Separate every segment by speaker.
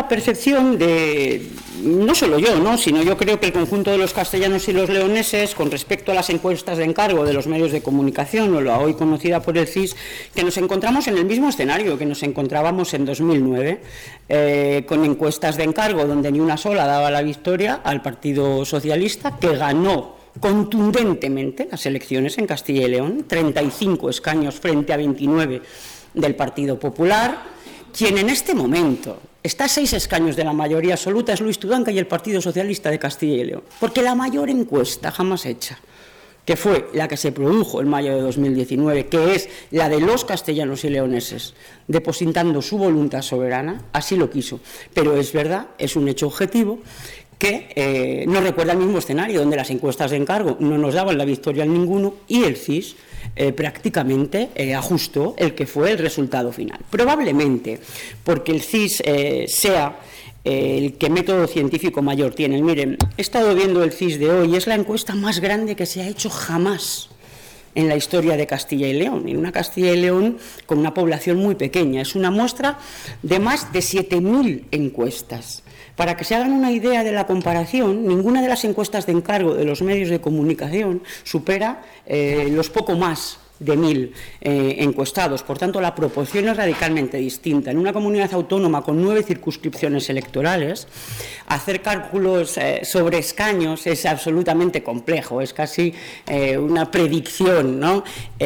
Speaker 1: la percepción de, no solo yo, ¿no?, sino yo creo que el conjunto de los castellanos y los leoneses, con respecto a las encuestas de encargo de los medios de comunicación, o la hoy conocida por el CIS, que nos encontramos en el mismo escenario que nos encontrábamos en 2009, con encuestas de encargo donde ni una sola daba la victoria al Partido Socialista, que ganó contundentemente las elecciones en Castilla y León, 35 escaños frente a 29 del Partido Popular. Quien en este momento está a 6 escaños de la mayoría absoluta es Luis Tudanca y el Partido Socialista de Castilla y León, porque la mayor encuesta jamás hecha, que fue la que se produjo en mayo de 2019, que es la de los castellanos y leoneses depositando su voluntad soberana, así lo quiso. Pero es verdad, es un hecho objetivo, que nos recuerda al mismo escenario, donde las encuestas de encargo no nos daban la victoria en ninguno y el CIS prácticamente ajustó el que fue el resultado final. Probablemente porque el CIS sea el que método científico mayor tiene. Miren, he estado viendo el CIS de hoy, es la encuesta más grande que se ha hecho jamás en la historia de Castilla y León, en una Castilla y León con una población muy pequeña. Es una muestra de más de 7.000 encuestas. Para que se hagan una idea de la comparación, ninguna de las encuestas de encargo de los medios de comunicación supera los poco más de 1.000 encuestados. Por tanto, la proporción es radicalmente distinta. En una comunidad autónoma con 9 circunscripciones electorales, hacer cálculos sobre escaños es absolutamente complejo, es casi una predicción, ¿no?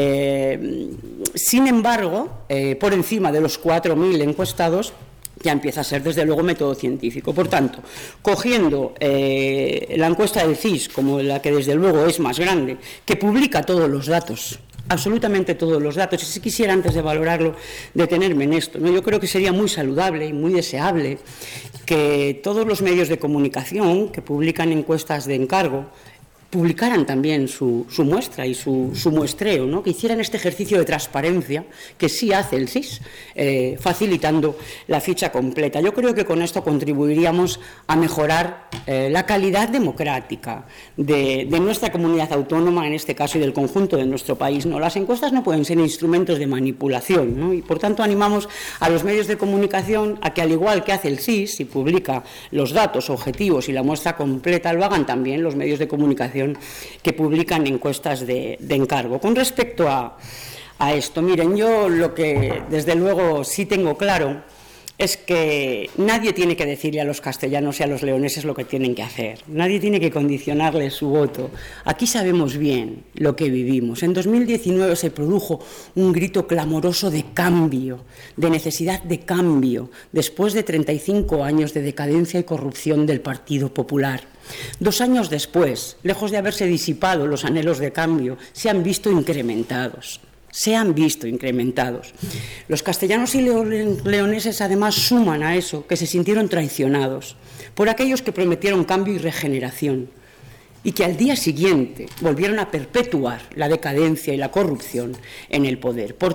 Speaker 1: Sin embargo, por encima de los 4.000 encuestados, ya empieza a ser, desde luego, método científico. Por tanto, cogiendo la encuesta del CIS como la que, desde luego, es más grande, que publica todos los datos, absolutamente todos los datos, y si quisiera, antes de valorarlo, detenerme en esto, ¿no? Yo creo que sería muy saludable y muy deseable que todos los medios de comunicación que publican encuestas de encargo publicaran también su muestra y su muestreo, ¿no?, que hicieran este ejercicio de transparencia que sí hace el CIS, facilitando la ficha completa. Yo creo que con esto contribuiríamos a mejorar la calidad democrática de nuestra comunidad autónoma, en este caso, y del conjunto de nuestro país, ¿no? Las encuestas no pueden ser instrumentos de manipulación, ¿no? Y, por tanto, animamos a los medios de comunicación a que, al igual que hace el CIS y publica los datos objetivos y la muestra completa, lo hagan también los medios de comunicación que publican encuestas de encargo. Con respecto a esto, miren, yo lo que desde luego sí tengo claro es que nadie tiene que decirle a los castellanos y a los leoneses lo que tienen que hacer. Nadie tiene que condicionarles su voto. Aquí sabemos bien lo que vivimos. En 2019 se produjo un grito clamoroso de cambio, de necesidad de cambio, después de 35 años de decadencia y corrupción del Partido Popular. 2 años después, lejos de haberse disipado los anhelos de cambio, se han visto incrementados. Los castellanos y leoneses, además, suman a eso que se sintieron traicionados por aquellos que prometieron cambio y regeneración y que al día siguiente volvieron a perpetuar la decadencia y la corrupción en el poder.